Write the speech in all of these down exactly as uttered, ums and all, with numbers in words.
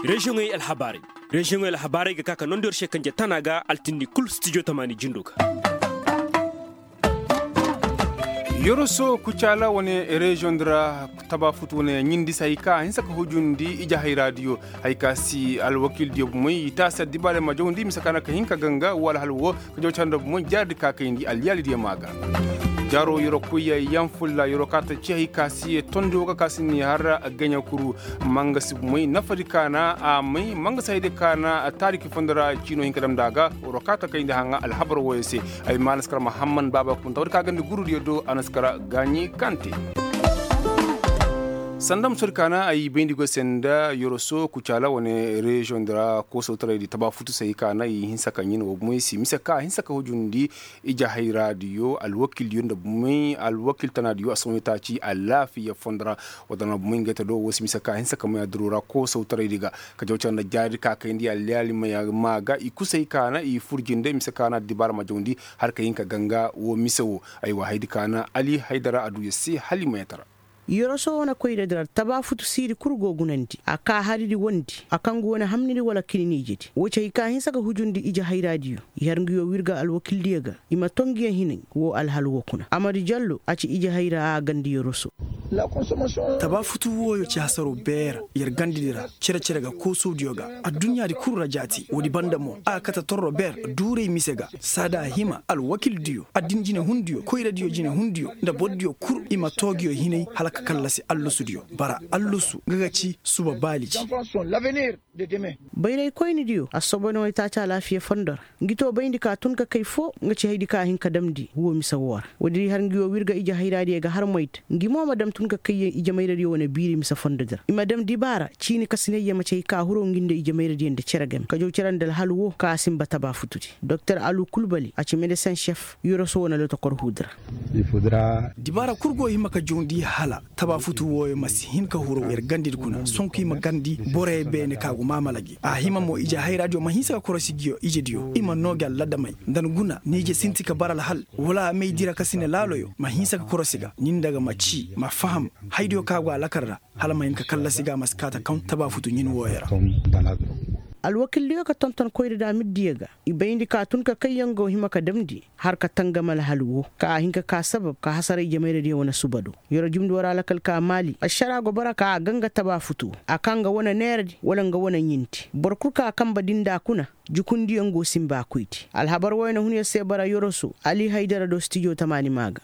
région ay alhabari région ay alhabari ga kaka non dor shekanje tanaga altindi kul studio tamani jinduka yoroso kuchala wone region dra taba futu wone nyindi sayka hinsa ko hujundi ija hay radio hayka si al wakil dio moy ta sa dibale ma jondi misakana ka hinka ganga wala halwo ko jowchando mo jardi ka kayndi al yali di maga jaro yoro kuya yamfulla yoro kata ci kasi tondi woga kasini har ganya kuru manga sib moy nafari kana a mai manga sayde kana tariki fondara cino hinka dam daga ro kata kayndi hanga al habar woyese ay manaskar muhammad baba kun tawr ka gandi guru dio anaskara ganyi kante sandam surkana ay bendigo senda yoroso kuchala wone region dra ko sotre di taba futu sai kana yi hinsa kanyin wo moy si misaka hinsa ka hojundi ija hay radio al wakil yonda moy al wakil tanadio asomita ci alafi ya fondra wadana moy ngeta do wo si misaka hinsa ka moy durura ko sotre diga ka jawchanda jari ka kayndi al yali maga ikusai kana i furjinde misaka na dibar ma jondi har kayinka ganga wo misawo ay wa haydi kana ali haydara adu yesi halimaytara yoroso wana koyde drar taba futu siri kurgo gunanti aka haridi wondi akangu wana hamnidi wala kinini jeti wocha ika hinsa ka hujundi ija hay radio yarngiyo wirga al wakil diega ima tongiya hinin wo al hal wokuna amadi jallo aci ija hayra gandi yoroso la consommation taba futu woyo ci hasaro ber yar gandidira cire cire ga ko sodioga a dunya di kurra jati wodi bandamo akata torro ber dure misega sada hima al wakil dio adinjine hundio koyra dio jine hundio nda boddio kur ima togiyo hinai halaka kallasi allusudio bara allusu gagaci suba balici l'avenir de demain bayray koyni dio asobono itacha lafiya fondor ngito bayndi ka tun ka kayfo ngaci haydi ka hin ka damdi wo misawar wodi har ngiyo wirga ija hayradi ga har moyt ngimo madam tun ka kayye ija mayradi wona biri misa fondodir imadam dibara cini kasine yema cey ka huro nginde ija mayradi ende ceragam ka jow cerandal halwo ka simba taba fututi docteur Alou Kulbali aci médecin chef yoroso wona le to kor hudra il faudra dibara kurgo himaka jondi hala taba futu woyo masi hinka huro er gandir kuna sonki magandi bore bene kagu mamalagi a hima mo ija hay radio ma hinsa korosigiyo ije dio ima nogal ladamai dan guna nije sintika baral hal wala mai dira kasine laloyo ma hinsa korosiga nin daga maci ma faham haydio kagu alakarra halama hinka kallasiga maskata kan taba futu nin woyara alwakil liyo ka tonton koyde da middiga ibayndi ka tun ka kayango hima ka damdi har ka tangamal halwo ka hinka ka sabab ka hasara jamaire de wona subado yoro jumdu wara lakal ka mali ashara go baraka ganga taba futu akanga wona nerdi wala nga wona nyinti borkurka kamba dinda kuna jukundi ngo simba kuiti alhabar wayna hunya sebara yorosu ali haydara do studio tamani maga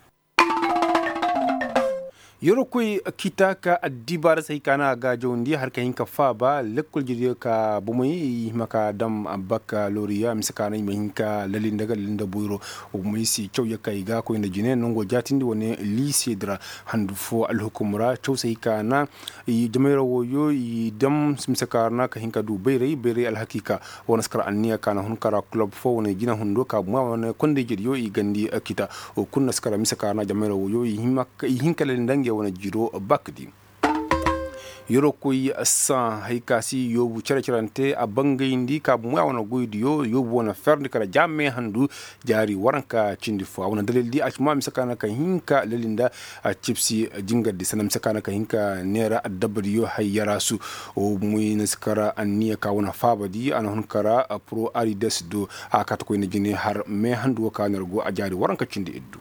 yoro koy kita ka adibar sai kana ga jondi har ka hinka fa ba lekul jide ka bumui maka dam abaka loriya misakana mai hinka lalin daga linda buiro bumui si chow ya kai ga ko inda jine nongo jatindi woni lycée dra handu fo al hukumra chow sai kana i jamira woyo i dam misakana ka hinka du bayre bayre al hakika wona skara anniya kana hun kara club fo woni jina hundo ka ma wona konde jediyo i gandi akita o kunna skara misakana jamira woyo i himaka i hinka lalin dange wona jiro bakdi yoro koy sa haykasi yobu cercerante a bangayndi ka mu wona goydiyo yobu wona ferde kala jamme handu jari waranka cindi fo wona dalildi acma mi sakana ka hinka lelinda chipsi jingadi sanam sakana ka hinka nera adabdiyo hayyarasu o muy naskara anniya ka wona fabadi ana honkara pro ari desdo akata koy ne jini har me handu ka nergo a jari waranka cindi eddu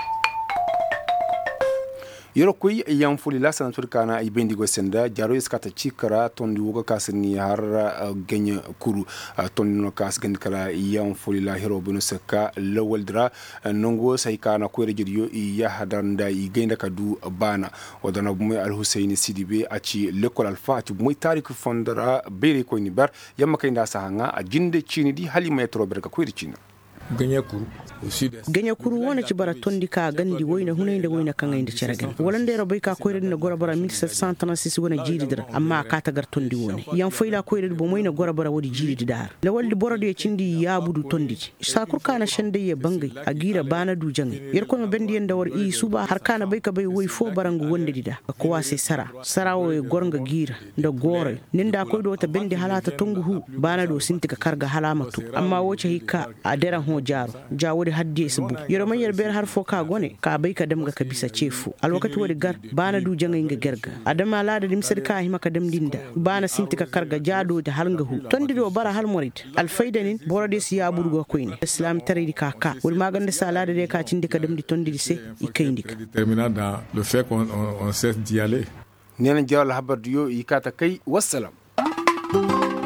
yoro koy yan fuli la san turkana ay bendigo senda jaro iskata cikara tondi woga kasni har ganya kuru tondi no kas gand kala yan fuli la hero bunu saka lawaldra nongo say kana ko rejiyo ya hadanda i genda kadu bana wadana bu al Hussein Sidibe aci l'école alfa ci moy tarik fondara bere ko ni bar yamma kayda sahanga a jinde cini di halima metro berka ko ricina ganya kuru ganya kuru wona ci bara tondi ka gandi woyna hunayde woyna kan ngayde ceragan walande ro bay ka koyre na gora bara mille sept cent trente-six wona jiididra amma ka tagar tondi woni yan foyla koyre bo moyna gora bara wodi jiidi dar la waldi borode e cindi yabudu tondi sa kurkana shande ye bangay agira bana du jangi yer ko no bendi en dawar i suba har kana bay ka bay woy fo barangu wonde dida ko wase sara sara o e gornga gira nda gore ninda koydo ta bendi halata tongu hu bana do sintika karga halamatu amma woce hikka a dera ho jaro jawodi haddi isbu yoro man yer ber har fo ka gone ka bai ka damga ka bisa cefu alwakati wodi gar bana du janga inga gerga adama laada dim sir ka hima ka dam dinda bana sinti ka karga jado da halnga hu tondi do bara hal morit al faydanin borode siya burgo koyne islam taridi ka ka wol magande salade de ka cindi ka dam di tondi se ikayndika déterminant dans le fait qu'on on, on cesse d'y aller nena jawal habar yo ikata kai wassalam